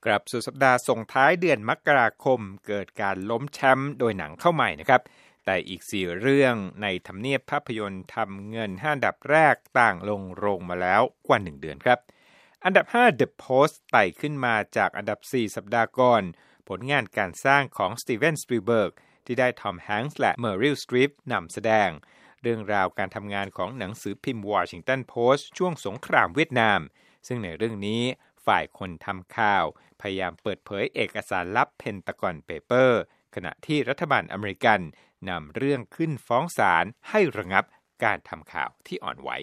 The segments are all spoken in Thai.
กลับสุดสัปดาห์ส่งท้ายเดือนมกราคมเกิดการล้มแชมป์โดยหนังเข้าใหม่นะครับแต่อีก4เรื่องในทำเนียบภาพยนตร์ทำเงิน5อันดับแรกต่างลงโรงมาแล้วกว่า1เดือนครับอันดับ5 The Post ไต่ขึ้นมาจากอันดับ4สัปดาห์ก่อนผลงานการสร้างของสตีเวนสปีลเบิร์กที่ได้ทอมแฮงค์และเมอริลสตรีปนำแสดงเรื่องราวการทำงานของหนังสือพิมพ์วอชิงตันโพสต์ช่วงสงครามเวียดนามซึ่งในเรื่องนี้ฝ่ายคนทำข่าวพยายามเปิดเผยเอกสารลับเพนตากอนเปเปอร์ขณะที่รัฐบาลอเมริกันนำเรื่องขึ้นฟ้องศาลให้ระงับการทำข่าวที่อ่อนไหว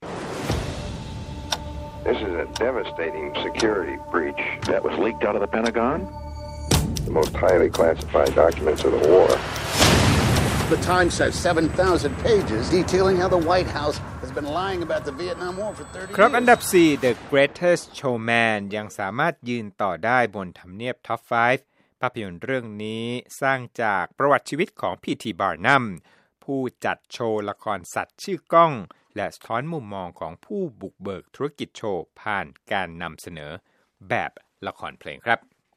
This is a devastating security breach that was leaked out of the Pentagon. The most highly classified documents of the war. The Times has 7,000 pages detailing how the White House has been lying about the Vietnam War for 30 years. ครับอันดับ4 The Greatest Showman ยังสามารถยืนต่อได้บนทำเนียบ Top 5 ภาพยนตร์เรื่องนี้สร้างจากประวัติชีวิตของ P.T. Barnum ผู้จัดโชว์ละครสัตว์ชื่อก้องและสะท้อนมุมมองของผู้บุกเบิกธุรกิจโชว์ผ่านการนำเสนอแบบละครเพลงครับ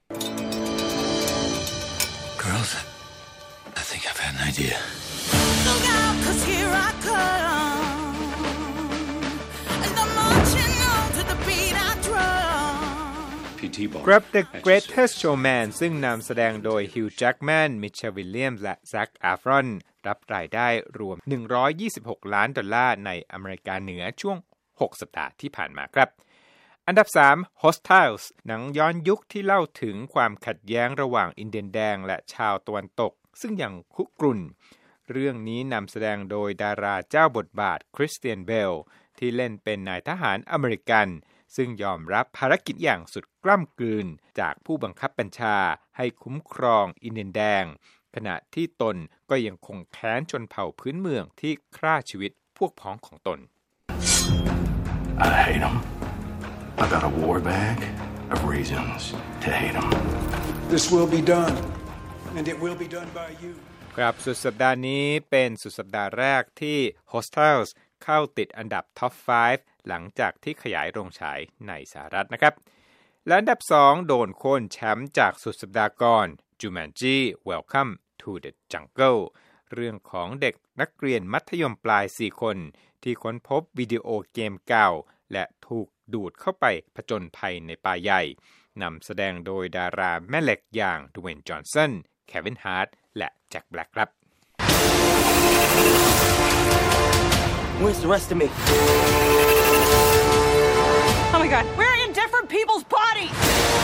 Girls, I think I've had an idea. Look out, 'cause here I come. And I'm marching on to the beat I drum. ครับ The Greatest Showman ซึ่งนำแสดงโดย Hugh Jackman, Michelle Williams และ Zac Efron รับรายได้รวม$126 ล้านในอเมริกาเหนือช่วง6สัปดาห์ที่ผ่านมาครับอันดับ3 Hostiles หนังย้อนยุคที่เล่าถึงความขัดแย้งระหว่างอินเดียนแดงและชาวตะวันตกซึ่งยังคุกรุ่นเรื่องนี้นำแสดงโดยดาราเจ้าบทบาทคริสเตียนเบลที่เล่นเป็นนายทหารอเมริกันซึ่งยอมรับภารกิจอย่างสุดกล้ำกลืนจากผู้บังคับบัญชาให้คุ้มครองอินเดียนแดงขณะที่ตนก็ยังคงแค้นชนเผ่าพื้นเมืองที่ฆ่าชีวิตพวกพ้องของตน I hate them. I got a war bag of reasons to hate them. This will be done, and it will be done by you. ครับสุดสัปดาห์นี้เป็นสุดสัปดาห์แรกที่ Hostiles เข้าติดอันดับ Top 5 หลังจากที่ขยายโรงฉายในสหรัฐนะครับและอันดับ2โดนโค่นแชมป์จากสุดสัปดาห์ก่อน Jumanji Welcome to the Jungle เรื่องของเด็กนักเรียนมัธยมปลาย4คนที่ค้นพบวิดีโอเกมเก่าและถูกดูดเข้าไปผจญภัยในป่าใหญ่นำแสดงโดยดาราแม่เหล็กอย่างดเวนจอห์นสันเควินฮาร์ทและแจ็คแบล็กครับ Where's the rest of me? Oh my god, we're in different people's bodies!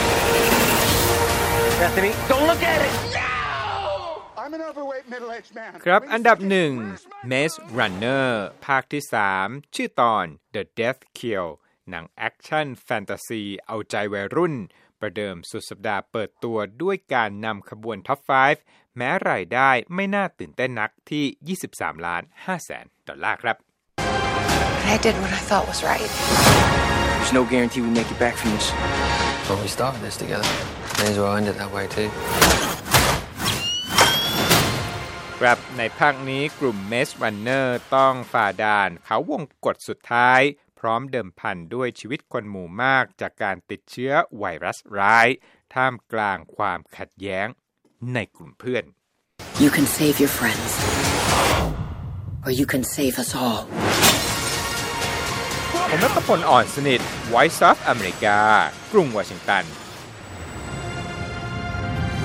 Bethany, don't look at it! I'm an overweight middle-aged man. ครับอันดับ1 Maze Runner ภาคที่3ชื่อตอน The Death Kill หนังแอคชั่นแฟนตาซีเอาใจวัยรุ่นประเดิมสุดสัปดาห์เปิดตัวด้วยการนำขบวน Top 5 แม้รายได้ไม่น่าตื่นเต้นนักที่$23.5 ครับ I did what I thought was right. There's no guarantee we make it back from this. Well, we started this together. May as well end it that way too. ครับในภาคนี้กลุ่ม Maze Runner ต้องฝ่าด่านเขาวงกฏสุดท้ายพร้อมเดิมพันด้วยชีวิตคนหมู่มากจากการติดเชื้อไวรัสร้ายท่ามกลางความขัดแย้งในกลุ่มเพื่อน You can save your friends, or you can save us all. ผมณัฐพล อ่อนสนิท Voice of America กรุงวอชิงตัน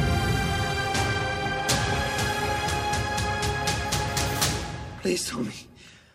Please tell me.